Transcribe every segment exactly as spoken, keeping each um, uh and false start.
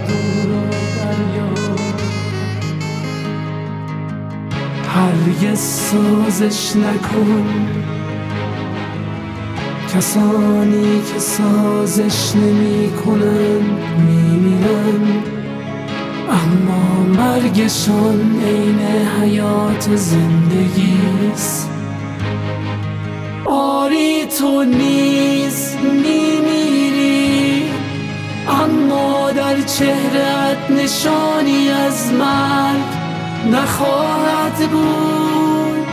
دور و دریا. هرگز سازش نکن، کسانی که سازش نمی کنند میمیرن، اما مرگشان عین حیات زندگیست. آری تو نیز میمیری، اما در چهره‌ات نشانی از مرگ نخواهد بود.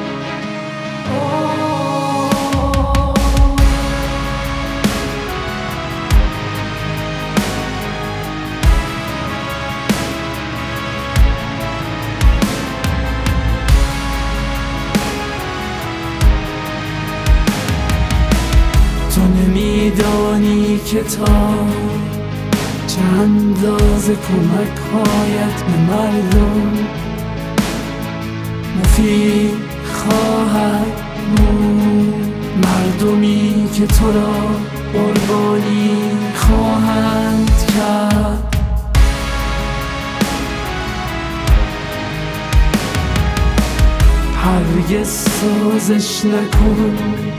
تو نمیدانی که تا چه اندازه کمک‌هایت به مردم مفید خواهد بود. مردمی که تو را قربانی خواهند کرد. هرگز سازش نکن،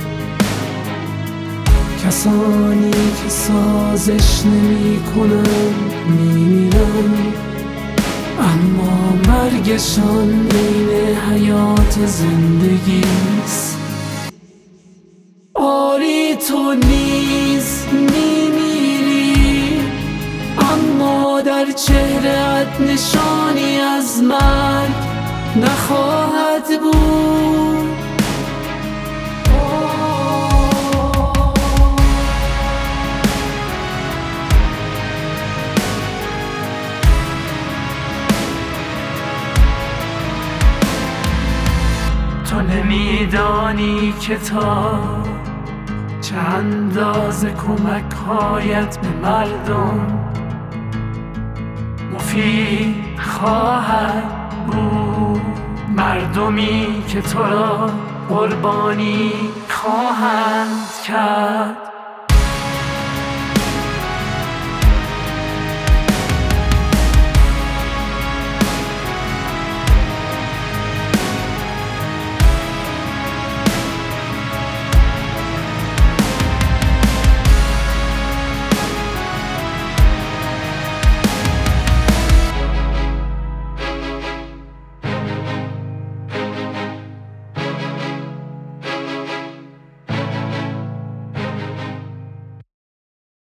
کسانی که سازش نمی کنند میمیرن، اما مرگشان عین حیات زندگیست. آری تو نیز میمیری، اما در چهره‌ات نشانی از مرگ نخواهد بود. تو نمیدانی که تا چه اندازه کمک‌هایت به مردم مفید خواهد بود. مردمی که تو را قربانی خواهند کرد.